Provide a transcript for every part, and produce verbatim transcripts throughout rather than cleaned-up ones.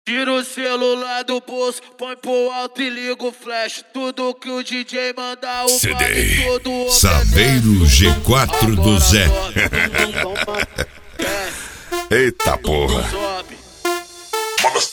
Tira o celular do bolso, põe pro alto e liga o flash. Tudo que o D J mandar, o C D todo Saveiro G quatro do Zé. Eita porra. Sobe, Manda.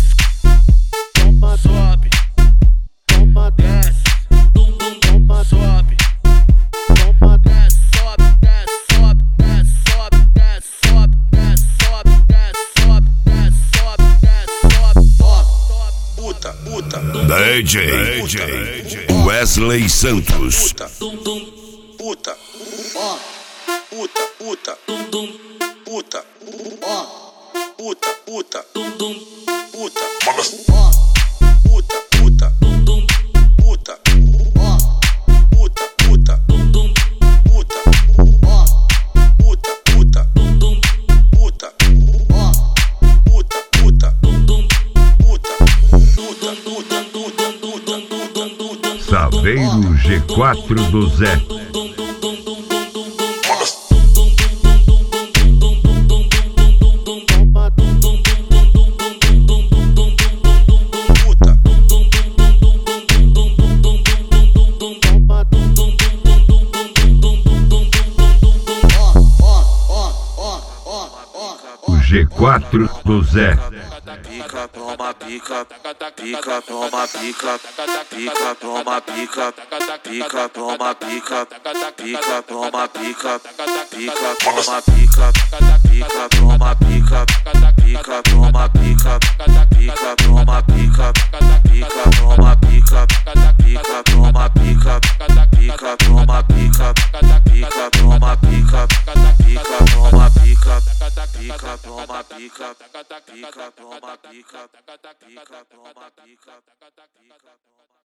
sobe, desce, sobe, desce, sobe, desce, sobe, desce, sobe, desce, sobe, desce, sobe, desce, sobe, desce, sobe, desce, sobe, sobe, Puta, puta, D J Wesley Santos. puta, puta, puta, puta, puta, puta, puta, puta, puta, puta, puta, puta, puta, puta, puta, puta, puta, puta, puta, Saveiro G quatro do Zé. O G quatro do Zé. pica, toma pica, pica, toma pica, pica, toma pica, pica, toma pica, pica, toma pica, pica, toma pica, pica, toma pica, pica, toma pica, pica, toma pica, pica, toma pica, pica, toma pica, pica, toma pica, pica, toma pica, pica, toma pica, pica, toma pica, pica, toma pica, pica, toma pica, pica, toma.